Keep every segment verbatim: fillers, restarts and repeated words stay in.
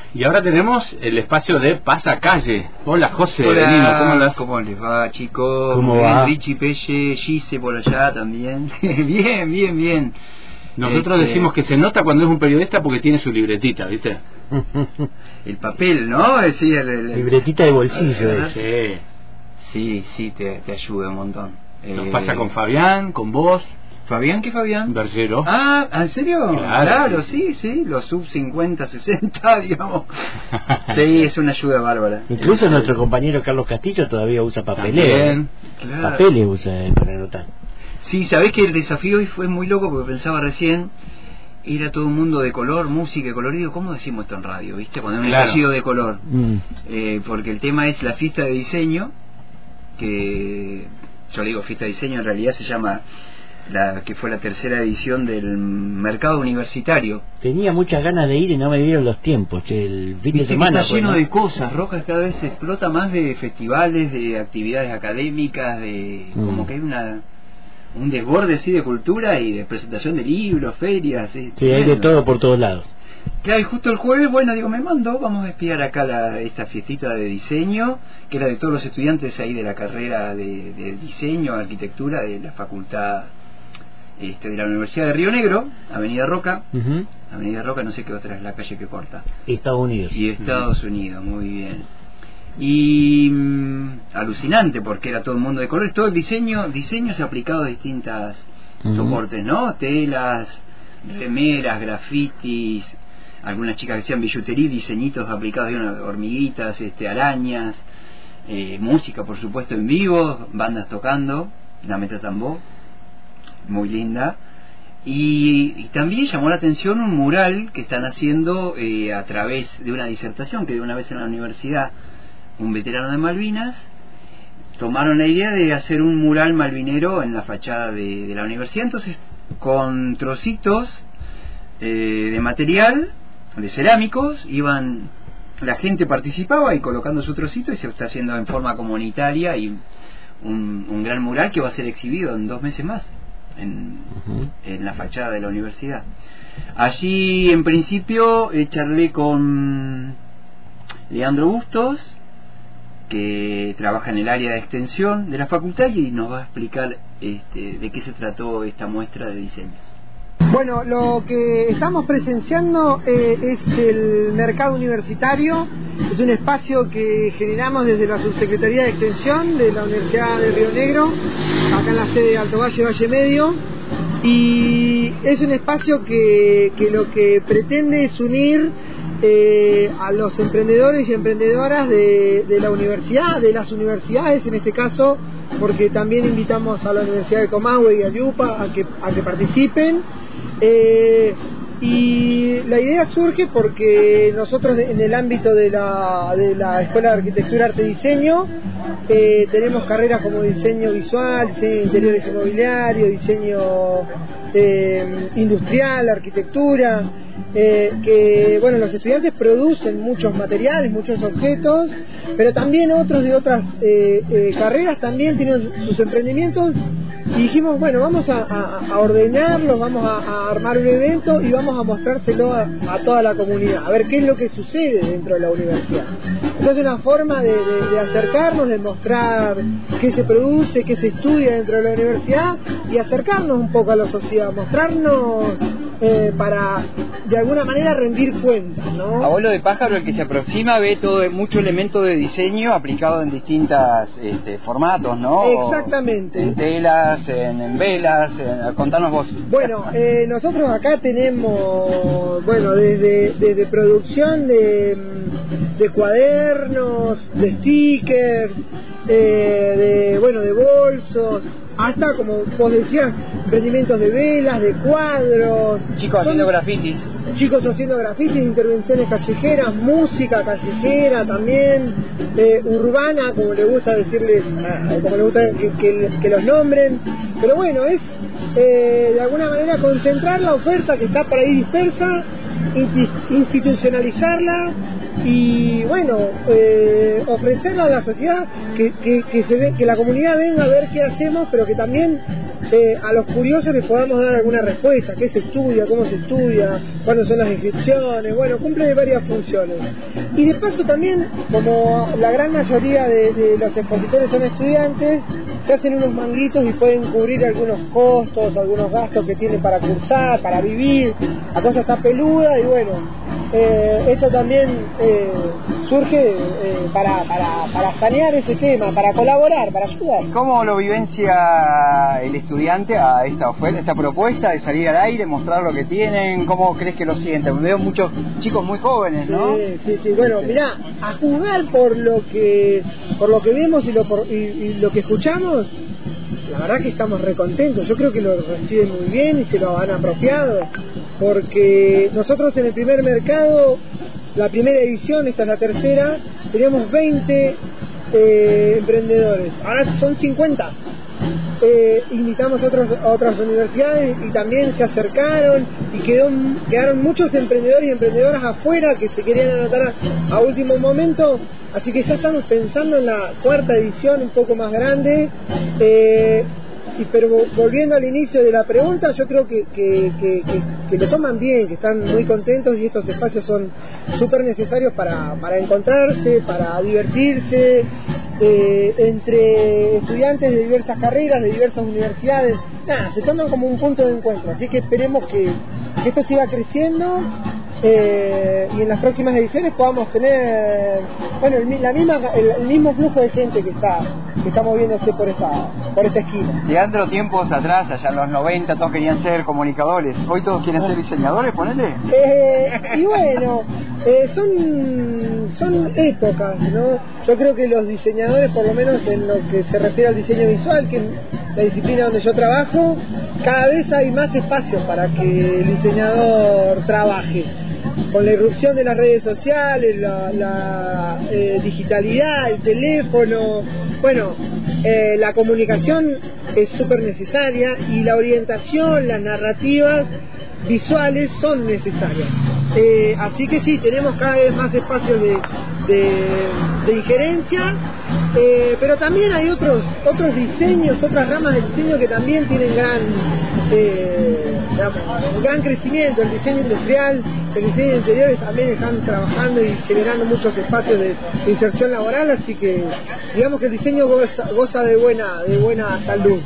Y ahora tenemos el espacio de Pasacalle. Hola, José. Hola, Nino, ¿cómo andás? ¿Cómo les va, chicos? ¿Cómo Bien, va? Richie Pelle, Gise por allá también. Bien, bien, bien. Nosotros Este, decimos que se nota cuando es un periodista porque tiene su libretita, ¿viste? el papel, ¿no? Es decir, el, el, libretita de bolsillo. el, Sí. Sí, sí, te, te ayuda un montón. Nos eh, pasa con Fabián, con vos. ¿Fabián qué Fabián? Bergero. Ah, ¿en serio? Claro, Claro, sí, sí, sí, los sub cincuenta, sesenta, digamos. Sí, es una ayuda bárbara. Incluso es, nuestro compañero Carlos Castillo todavía usa papeleo. También. Claro. Papeles usa él para anotar. Sí, sabés que el desafío hoy fue muy loco porque pensaba recién, era todo un mundo de color, música, colorido. ¿Cómo decimos esto en radio, viste? Cuando hay un Claro. estallido de color. Mm. Eh, porque el tema es la fiesta de diseño, que yo le digo fiesta de diseño, en realidad se llama, la que fue la tercera edición del mercado universitario. Tenía muchas ganas de ir y no me dieron los tiempos, che, el fin de Viste que semana. está pues, lleno ¿no? de cosas, Rojas cada vez se explota más de festivales, de actividades académicas, de Mm. como que hay una un desborde así de cultura y de presentación de libros, ferias. Es Sí, hay de tremendo. todo por todos lados. Claro, y justo el jueves, bueno, digo, me mando, vamos a espiar acá la, esta fiestita de diseño, que era de todos los estudiantes ahí de la carrera de, de diseño, arquitectura, de la facultad este, de la Universidad de Río Negro, Avenida Roca, Uh-huh. Avenida Roca, no sé qué otra es la calle que corta, Estados Unidos. y Estados Unidos, muy bien. Y mmm, alucinante, porque era todo el mundo de colores, todo el diseño, diseños aplicados a distintas Uh-huh. soportes, ¿no? Telas, remeras, grafitis, algunas chicas que hacían billutería, diseñitos aplicados, de hormiguitas, este, arañas, eh, música por supuesto en vivo, bandas tocando, la Meta Tambor, muy linda. Y, y también llamó la atención un mural que están haciendo eh, a través de una disertación que de una vez en la universidad un veterano de Malvinas tomaron la idea de hacer un mural malvinero en la fachada de, de la universidad, entonces con trocitos eh, de material, de cerámicos, iban, la gente participaba y colocando su trocito, y se está haciendo en forma comunitaria y un, un gran mural que va a ser exhibido en dos meses más en, Uh-huh. en la fachada de la universidad. Allí en principio eh, charlé con Leandro Bustos, que trabaja en el área de extensión de la facultad, y nos va a explicar este, de qué se trató esta muestra de diseños. Bueno, lo que estamos presenciando eh, es el mercado universitario. Es un espacio que generamos desde la Subsecretaría de Extensión de la Universidad de Río Negro, acá en la sede de Alto Valle, Valle Medio, y es un espacio que, que lo que pretende es unir eh, a los emprendedores y emprendedoras de, de la universidad, de las universidades en este caso, porque también invitamos a la Universidad de Comahue y a Yupa a que, a que participen. Eh, y la idea surge porque nosotros en el ámbito de la, de la Escuela de Arquitectura, Arte y Diseño eh, tenemos carreras como diseño visual, diseño de interiores inmobiliario, diseño eh, industrial, arquitectura, eh, que bueno, los estudiantes producen muchos materiales, muchos objetos, pero también otros de otras eh, eh, carreras también tienen sus emprendimientos. Y dijimos, bueno, vamos a, a, a ordenarlo, vamos a, a armar un evento y vamos a mostrárselo a, a toda la comunidad, a ver qué es lo que sucede dentro de la universidad. Entonces es una forma de, de, de acercarnos, de mostrar qué se produce, qué se estudia dentro de la universidad, y acercarnos un poco a la sociedad, mostrarnos eh, para de alguna manera rendir cuentas, ¿no? Abuelo de pájaro, el que se aproxima, ve todo mucho elemento de diseño aplicado en distintos este, formatos, ¿no? Exactamente. En telas, en, en velas, en, contanos vos. Bueno, eh, nosotros acá tenemos, bueno, desde, desde producción de, de cuadernos, de stickers, eh, de, bueno, de bolsos, hasta, como vos decías, emprendimientos de velas, de cuadros. Chicos haciendo grafitis. Chicos haciendo grafitis, intervenciones callejeras, música callejera también, eh, urbana, como le gusta decirles, como le gusta que, que, que los nombren. Pero bueno, es eh, de alguna manera concentrar la oferta que está por ahí dispersa institucionalizarla y bueno, eh, ofrecerla a la sociedad, que, que, que, se ve, que la comunidad venga a ver qué hacemos, pero que también eh, a los curiosos les podamos dar alguna respuesta, qué se estudia, cómo se estudia, cuándo son las inscripciones, bueno, cumple varias funciones. Y de paso también, como la gran mayoría de, de los expositores son estudiantes, se hacen unos manguitos y pueden cubrir algunos costos, algunos gastos que tienen para cursar, para vivir, la cosa está peluda y bueno, eh, esto también eh, surge eh, para, para, para sanear ese tema, para colaborar, para ayudar. ¿Cómo lo vivencia el estudiante a esta oferta, esta propuesta de salir al aire, mostrar lo que tienen? ¿Cómo crees que lo sienten? Veo muchos chicos muy jóvenes, ¿no? Sí, sí, sí. Bueno, mirá, a juzgar por lo que por lo que vemos y lo, por, y, y lo que escuchamos, la verdad que estamos recontentos. Yo creo que lo reciben muy bien y se lo han apropiado, porque nosotros en el primer mercado, la primera edición, esta es la tercera, teníamos veinte eh, emprendedores, ahora son cincuenta. Eh, invitamos a, otros, a otras universidades y también se acercaron y quedó, quedaron muchos emprendedores y emprendedoras afuera que se querían anotar a, a último momento, así que ya estamos pensando en la cuarta edición un poco más grande. eh, y, pero volviendo al inicio de la pregunta, yo creo que, que, que, que, que lo toman bien, que están muy contentos y estos espacios son súper necesarios para, para encontrarse, para divertirse, eh, entre estudiantes de diversas carreras, de diversas universidades. Nada, se toman como un punto de encuentro, así que esperemos que, que esto siga creciendo. Eh, y en las próximas ediciones podamos tener, bueno, el, la misma, el, el mismo flujo de gente que está que está moviéndose por esta por esta esquina. Leandro, tiempos atrás, allá en los noventa, todos querían ser comunicadores. Hoy todos quieren ser diseñadores, ponele. Eh, y bueno, eh, son son épocas, ¿no? Yo creo que los diseñadores, por lo menos en lo que se refiere al diseño visual, que es la disciplina donde yo trabajo, cada vez hay más espacio para que el diseñador trabaje. Con la irrupción de las redes sociales, la, la eh, digitalidad, el teléfono, bueno, eh, la comunicación es súper necesaria y la orientación, las narrativas visuales son necesarias. Eh, así que sí, tenemos cada vez más espacios de, de, de injerencia, eh, pero también hay otros otros diseños, otras ramas de diseño que también tienen gran eh, digamos, gran crecimiento. El diseño industrial, el diseño de interiores también están trabajando y generando muchos espacios de, de inserción laboral, así que digamos que el diseño goza, goza de buena de buena salud.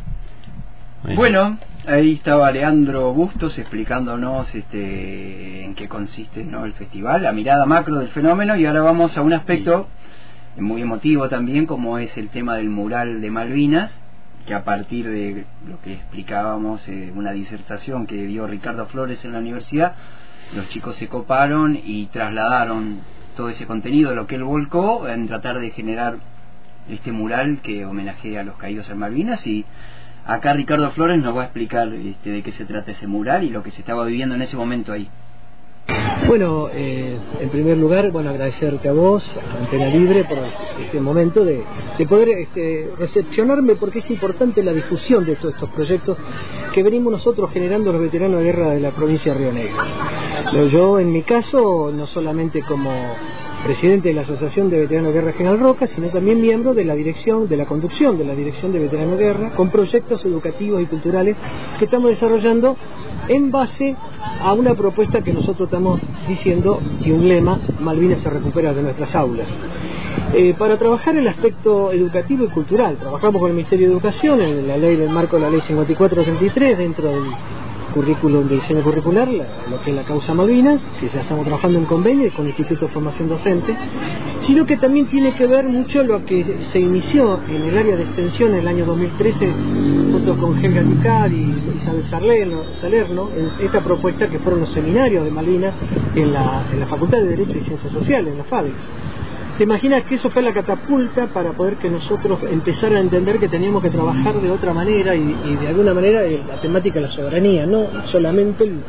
Bueno, ahí estaba Leandro Bustos explicándonos este, en qué consiste, ¿no?, el festival, la mirada macro del fenómeno, y ahora vamos a un aspecto muy emotivo también, como es el tema del mural de Malvinas, que a partir de lo que explicábamos, eh, una disertación que dio Ricardo Flores en la universidad, los chicos se coparon y trasladaron todo ese contenido, lo que él volcó, en tratar de generar este mural que homenajea a los caídos en Malvinas. Y acá Ricardo Flores nos va a explicar este, de qué se trata ese mural y lo que se estaba viviendo en ese momento ahí. Bueno, eh, en primer lugar, bueno, agradecerte a vos, a Antena Libre, por este momento de, de poder este, recepcionarme, porque es importante la difusión de todos estos proyectos que venimos nosotros generando los veteranos de guerra de la provincia de Río Negro. Yo, en mi caso, no solamente como presidente de la Asociación de Veteranos de Guerra General Roca, sino también miembro de la dirección, de la conducción de la Dirección de Veteranos de Guerra, con proyectos educativos y culturales que estamos desarrollando en base a una propuesta que nosotros estamos diciendo, y un lema: Malvinas se recupera de nuestras aulas. Eh, para trabajar el aspecto educativo y cultural, trabajamos con el Ministerio de Educación en la ley del marco de la ley cincuenta y cuatro treinta y tres, dentro del currículum de diseño curricular, la, lo que es la causa Malvinas, que ya estamos trabajando en convenio con el Instituto de Formación Docente, sino que también tiene que ver mucho lo que se inició en el área de extensión en el año dos mil trece, junto con Helga Ducat y Isabel Salerno, Salerno, en esta propuesta que fueron los seminarios de Malvinas en la, en la Facultad de Derecho y Ciencias Sociales, en la FADEX. ¿Te imaginas que eso fue la catapulta para poder que nosotros empezar a entender que teníamos que trabajar de otra manera y, y de alguna manera la temática de la soberanía, no solamente el,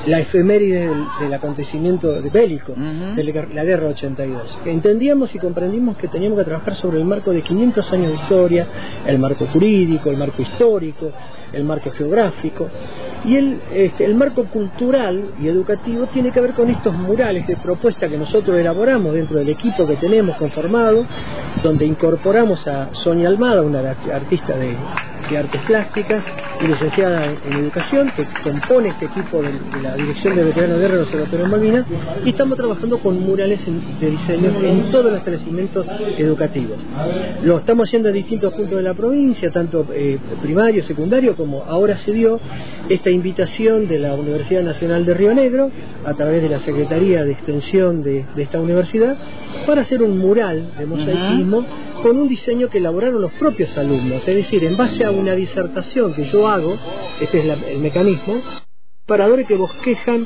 la efeméride del, del acontecimiento bélico, Uh-huh. de la, la guerra ochenta y dos. Entendíamos y comprendimos que teníamos que trabajar sobre el marco de quinientos años de historia, el marco jurídico, el marco histórico, el marco geográfico, y el, este, el marco cultural y educativo tiene que ver con estos murales de propuesta que nosotros elaboramos dentro del equipo que tenemos conformado, donde incorporamos a Sonia Almada, una artista de, de artes plásticas y licenciada en, en educación, que compone este equipo de, de la Dirección de Veteranos de Guerra de los Observatorios Malvinas, y estamos trabajando con murales en, de diseño en todos los establecimientos educativos. Lo estamos haciendo en distintos puntos de la provincia, tanto eh, primario, secundario, como ahora se dio esta invitación de la Universidad Nacional de Río Negro, a través de la Secretaría de Extensión de, de esta universidad, para hacer un mural de mosaicismo uh-huh. con un diseño que elaboraron los propios alumnos, es decir, en base a una disertación que yo hago, este es la, el mecanismo, paradores que bosquejan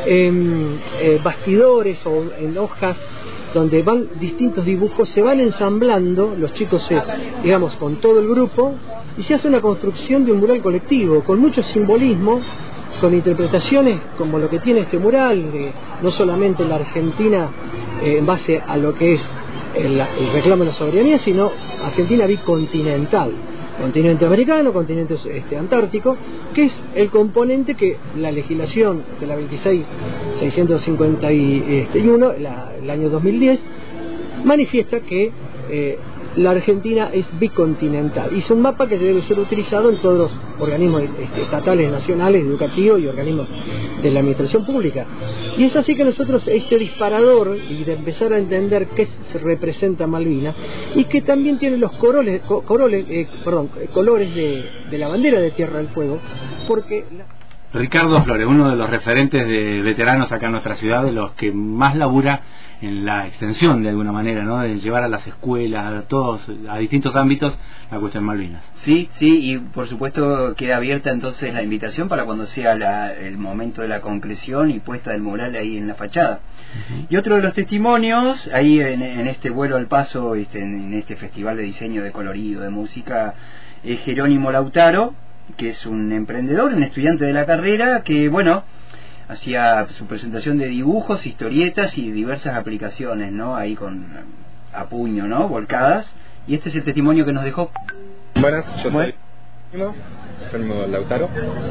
en eh, bastidores o en hojas donde van distintos dibujos, se van ensamblando, los chicos se, digamos, con todo el grupo, y se hace una construcción de un mural colectivo, con mucho simbolismo, con interpretaciones como lo que tiene este mural, de, no solamente la Argentina eh, en base a lo que es el, el reclamo de la soberanía, sino Argentina bicontinental, continente americano, continente este, antártico, que es el componente que la legislación de la veintiséis mil seiscientos cincuenta y uno, la, el año dos mil diez, manifiesta que eh, la Argentina es bicontinental. Hizo un mapa que debe ser utilizado en todos los organismos este, estatales, nacionales, educativos y organismos de la administración pública. Y es así que nosotros, este disparador, y de empezar a entender qué se representa Malvinas, y que también tiene los coroles, coroles, eh, perdón, colores de, de la bandera de Tierra del Fuego, porque... La... Ricardo Flores, uno de los referentes de veteranos acá en nuestra ciudad, de los que más labura en la extensión de alguna manera, ¿no? De llevar a las escuelas, a todos, a distintos ámbitos, la cuestión Malvinas. Sí, sí, y por supuesto queda abierta entonces la invitación para cuando sea la, el momento de la concreción y puesta del mural ahí en la fachada. Uh-huh. Y otro de los testimonios, ahí en, en este vuelo al paso, este, en, en este festival de diseño, de colorido, de música, es Jerónimo Lautaro, que es un emprendedor, un estudiante de la carrera, que bueno, hacía su presentación de dibujos, historietas y diversas aplicaciones, ¿no? Ahí con a puño, ¿no? Volcadas. Y este es el testimonio que nos dejó. Buenas, yo soy Jerónimo, Jerónimo Lautaro.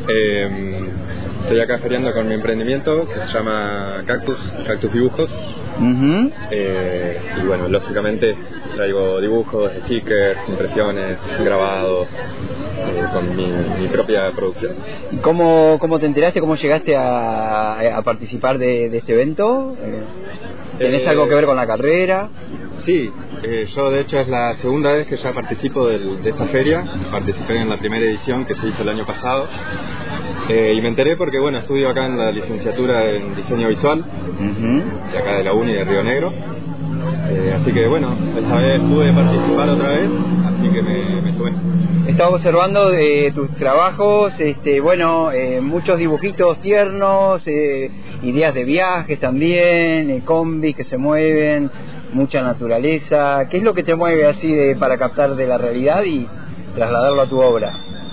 Eh, estoy acá feriando con mi emprendimiento que se llama Cactus, Cactus Dibujos. Uh-huh. Eh, y bueno, lógicamente traigo dibujos, stickers, impresiones, grabados, eh, con mi, mi propia producción. ¿Cómo, ¿Cómo te enteraste? ¿Cómo llegaste a, a participar de, de este evento? Eh, ¿Tenés eh, algo que ver con la carrera? Sí, eh, yo de hecho es la segunda vez que ya participo del, de esta feria. Participé en la primera edición que se hizo el año pasado. Eh, y me enteré porque, bueno, estudio acá en la licenciatura en diseño visual, uh-huh. de acá de la Uni de Río Negro. Eh, así que, bueno, esta vez pude participar otra vez, así que me, me sumé. Estaba observando eh, tus trabajos, este, bueno, eh, muchos dibujitos tiernos, eh, ideas de viajes también, eh, combis que se mueven, mucha naturaleza. ¿Qué es lo que te mueve así de, para captar de la realidad y trasladarlo a tu obra?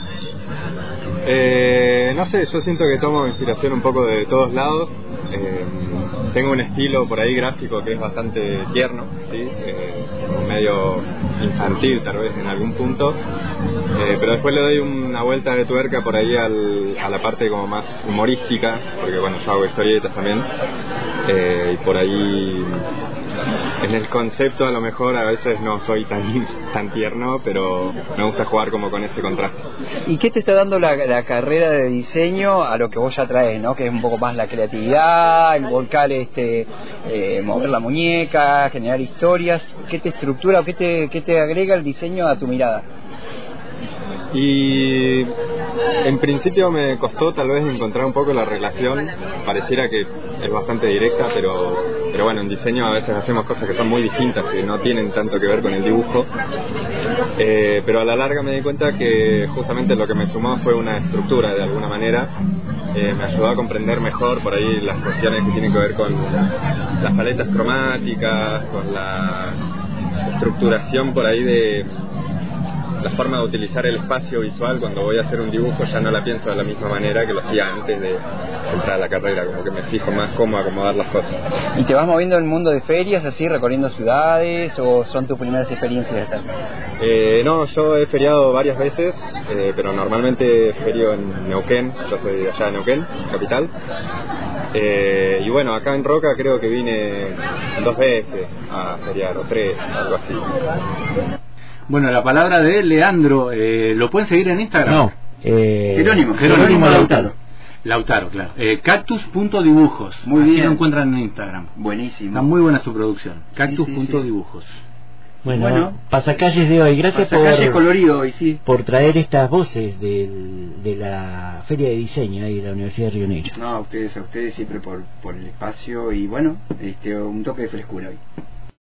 Eh, no sé, yo siento que tomo inspiración un poco de todos lados. Eh, tengo un estilo por ahí gráfico que es bastante tierno, ¿sí? Eh, medio infantil tal vez en algún punto, eh, pero después le doy una vuelta de tuerca por ahí al, a la parte como más humorística, porque bueno, yo hago historietas también, eh, y por ahí en el concepto a lo mejor a veces no soy tan tan tierno, pero me gusta jugar como con ese contraste. ¿Y qué te está dando la, la carrera de diseño a lo que vos ya traes, ¿no? Que es un poco más la creatividad, el volcar, este, eh, mover la muñeca, generar historias. ¿Qué te estructura o qué te, qué te agrega el diseño a tu mirada? Y en principio me costó tal vez encontrar un poco la relación, pareciera que es bastante directa, pero, pero bueno, en diseño a veces hacemos cosas que son muy distintas, que no tienen tanto que ver con el dibujo, eh, pero a la larga me di cuenta que justamente lo que me sumó fue una estructura de alguna manera, eh, me ayudó a comprender mejor por ahí las cuestiones que tienen que ver con las paletas cromáticas, con la estructuración por ahí de la forma de utilizar el espacio visual cuando voy a hacer un dibujo ya no la pienso de la misma manera que lo hacía antes de entrar a la carrera, como que me fijo más cómo acomodar las cosas. ¿Y te vas moviendo en el mundo de ferias, así, recorriendo ciudades, o son tus primeras experiencias estas? Eh, no, yo he feriado varias veces, eh, pero normalmente ferio en Neuquén, yo soy de allá de Neuquén, capital. Eh, y bueno, acá en Roca creo que vine dos veces a feriar, o tres, algo así. Bueno, la palabra de Leandro, eh, ¿lo pueden seguir en Instagram? No, eh, Jerónimo, Jerónimo, Jerónimo Lautaro. Lautaro, claro. Eh, cactus.dibujos. Muy Así bien. lo encuentran en Instagram. Buenísimo. Está muy buena su producción. Sí, Cactus.dibujos. sí, Bueno, Bueno. pasacalles de hoy. Gracias Pasacalle por, colorido hoy, sí. por traer estas voces del, de la Feria de Diseño ahí de la Universidad de Río Negro. No, a ustedes, a ustedes siempre por, por el espacio y bueno, este, un toque de frescura hoy.